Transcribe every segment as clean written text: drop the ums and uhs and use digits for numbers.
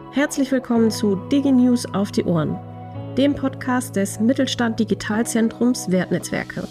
Herzlich willkommen zu DigiNews auf die Ohren, dem Podcast des Mittelstand Digitalzentrums Wertnetzwerke.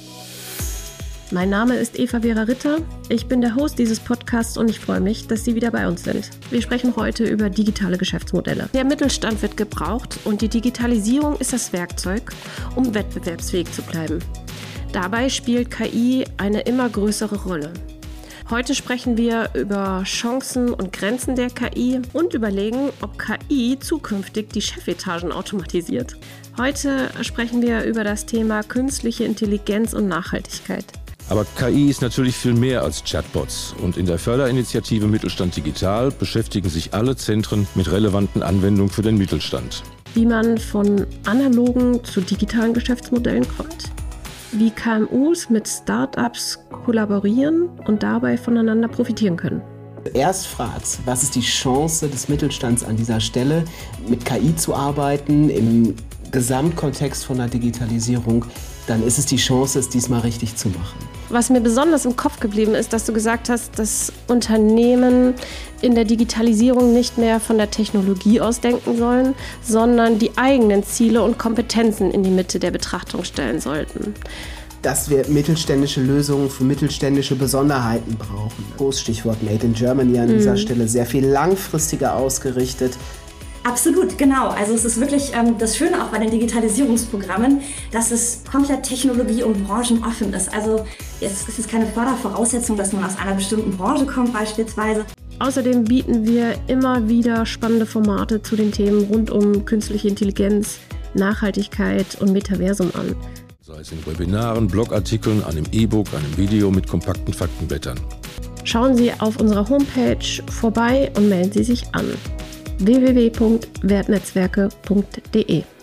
Mein Name ist Eva-Vera Ritter, ich bin der Host dieses Podcasts und ich freue mich, dass Sie wieder bei uns sind. Wir sprechen heute über digitale Geschäftsmodelle. Der Mittelstand wird gebraucht und die Digitalisierung ist das Werkzeug, um wettbewerbsfähig zu bleiben. Dabei spielt KI eine immer größere Rolle. Heute sprechen wir über Chancen und Grenzen der KI und überlegen, ob KI zukünftig die Chefetagen automatisiert. Heute sprechen wir über das Thema künstliche Intelligenz und Nachhaltigkeit. Aber KI ist natürlich viel mehr als Chatbots. Und in der Förderinitiative Mittelstand Digital beschäftigen sich alle Zentren mit relevanten Anwendungen für den Mittelstand. Wie man von analogen zu digitalen Geschäftsmodellen kommt. Wie KMUs mit Startups kollaborieren und dabei voneinander profitieren können. Erst fragst, was ist die Chance des Mittelstands an dieser Stelle, mit KI zu arbeiten, im Gesamtkontext von der Digitalisierung, dann ist es die Chance, es diesmal richtig zu machen. Was mir besonders im Kopf geblieben ist, dass du gesagt hast, dass Unternehmen in der Digitalisierung nicht mehr von der Technologie aus denken sollen, sondern die eigenen Ziele und Kompetenzen in die Mitte der Betrachtung stellen sollten. Dass wir mittelständische Lösungen für mittelständische Besonderheiten brauchen. Großstichwort Made in Germany an dieser Stelle, sehr viel langfristiger ausgerichtet. Absolut, genau. Also es ist wirklich das Schöne auch bei den Digitalisierungsprogrammen, dass es komplett technologie- und branchenoffen ist. Also es ist keine Fördervoraussetzung, dass man aus einer bestimmten Branche kommt beispielsweise. Außerdem bieten wir immer wieder spannende Formate zu den Themen rund um künstliche Intelligenz, Nachhaltigkeit und Metaversum an. Sei es in Webinaren, Blogartikeln, einem E-Book, einem Video mit kompakten Faktenblättern. Schauen Sie auf unserer Homepage vorbei und melden Sie sich an. www.wertnetzwerke.de